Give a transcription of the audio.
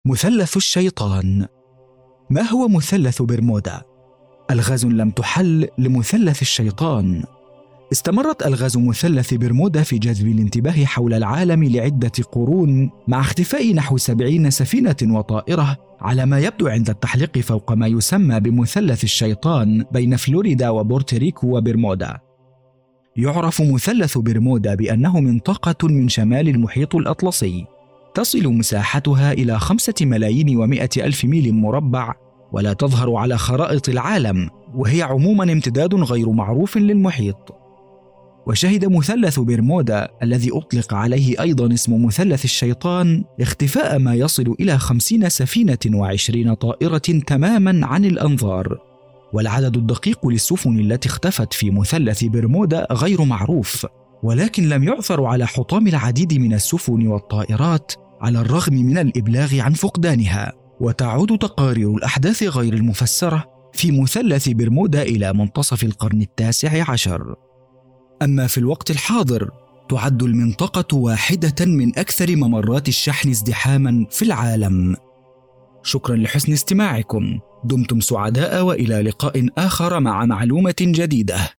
مثلث الشيطان. ما هو مثلث برمودا؟ ألغاز لم تحل لمثلث الشيطان. استمرت ألغاز مثلث برمودا في جذب الانتباه حول العالم لعدة قرون، مع اختفاء نحو 70 سفينة وطائرة على ما يبدو عند التحليق فوق ما يسمى بمثلث الشيطان بين فلوريدا وبورتوريكو وبرمودا. يعرف مثلث برمودا بأنه منطقة من شمال المحيط الأطلسي، تصل مساحتها إلى 5,100,000 ميل مربع، ولا تظهر على خرائط العالم، وهي عموما امتداد غير معروف للمحيط. وشهد مثلث برمودا الذي أطلق عليه أيضا اسم مثلث الشيطان اختفاء ما يصل إلى 50 سفينة و20 طائرة تماما عن الأنظار، والعدد الدقيق للسفن التي اختفت في مثلث برمودا غير معروف، ولكن لم يعثر على حطام العديد من السفن والطائرات على الرغم من الإبلاغ عن فقدانها. وتعود تقارير الأحداث غير المفسرة في مثلث برمودا إلى منتصف القرن ال19. أما في الوقت الحاضر تعد المنطقة واحدة من أكثر ممرات الشحن ازدحاما في العالم. شكرا لحسن استماعكم، دمتم سعداء، وإلى لقاء آخر مع معلومة جديدة.